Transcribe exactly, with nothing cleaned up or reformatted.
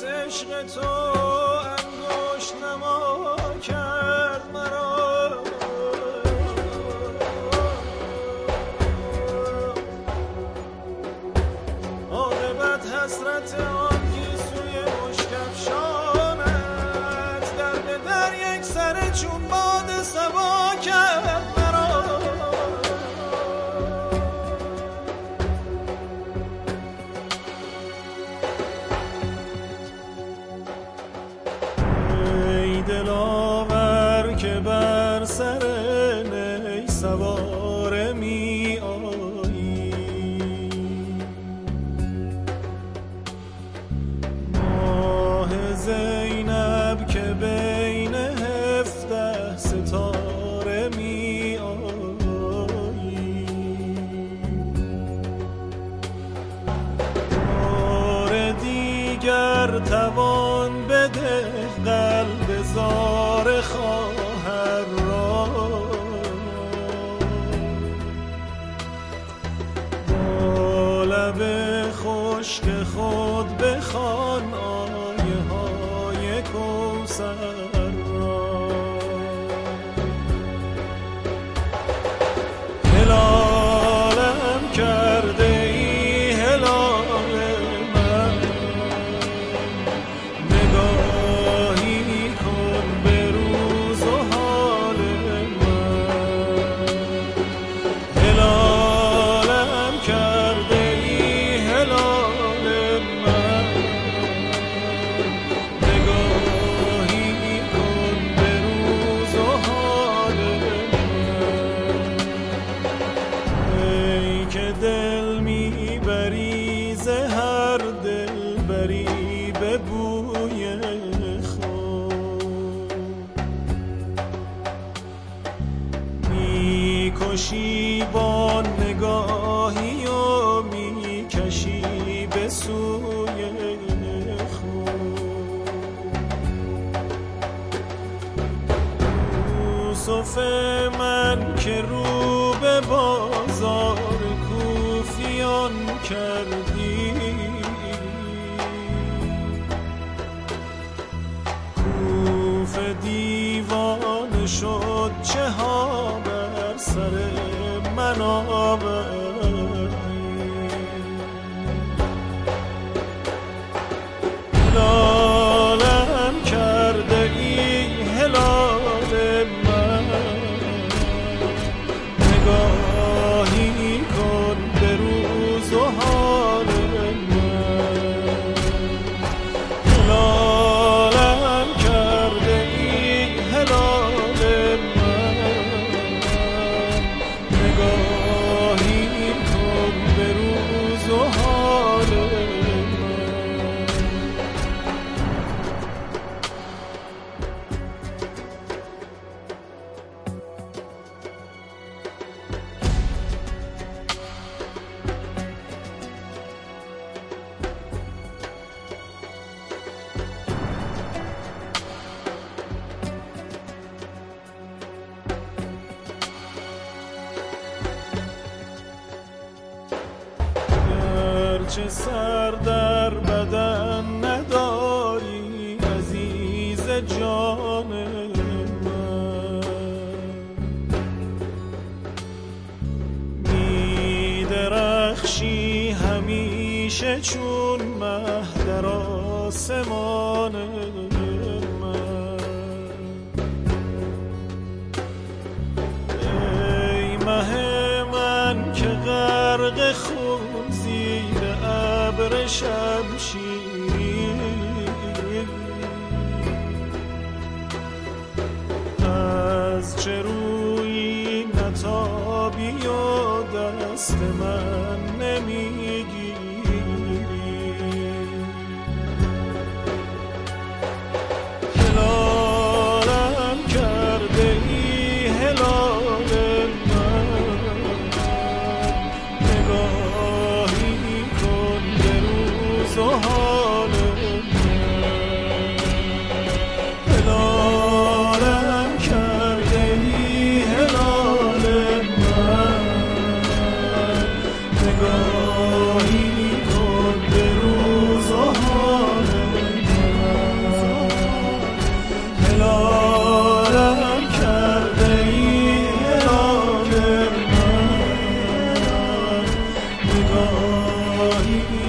عشق تو انگشت نما کرد مرا، عاقبت حسرت آن گیسوی مشکفشانت در به در یک سر چون باد صبا کرد مرا. ای دلاور که بر سر نی سواره می آیی، ماه زینب که بین هفده ستاره می آیی، بار دیگر توان بده قلب زار خواهر را، با لب خشک خود بخوان آیه های کوثر را. هلالم کرده ای هلال من، نگاهی کن به روز و حال من. هلالم کرده ای هلال من، نگاهی کن به روز و حال من. ای که دل میبری ز هر دل بری به بوی خود، میکشی با نگاهی و میکشی به سوی خود. یوسف من که رو به بازار کوفیان کردی، کوفه دیوانه شد چه ها بر سر من آوردی. هلالم کرده ای هلال من، نگاهی کن به روز و حال من. هلالم کرده ای هلال من، نگاهی کن به روز و حال من. گرچه سر در بدن نداری عزیز جان من، می درخشی همیشه چون مه در آسمان من. ای مه من که غرق خون زیر ابر شمشیری، از چه روی نتابی و دست من نمیگیری. هلالم کرده ای هلال من، نگاهی کن به روز و الهی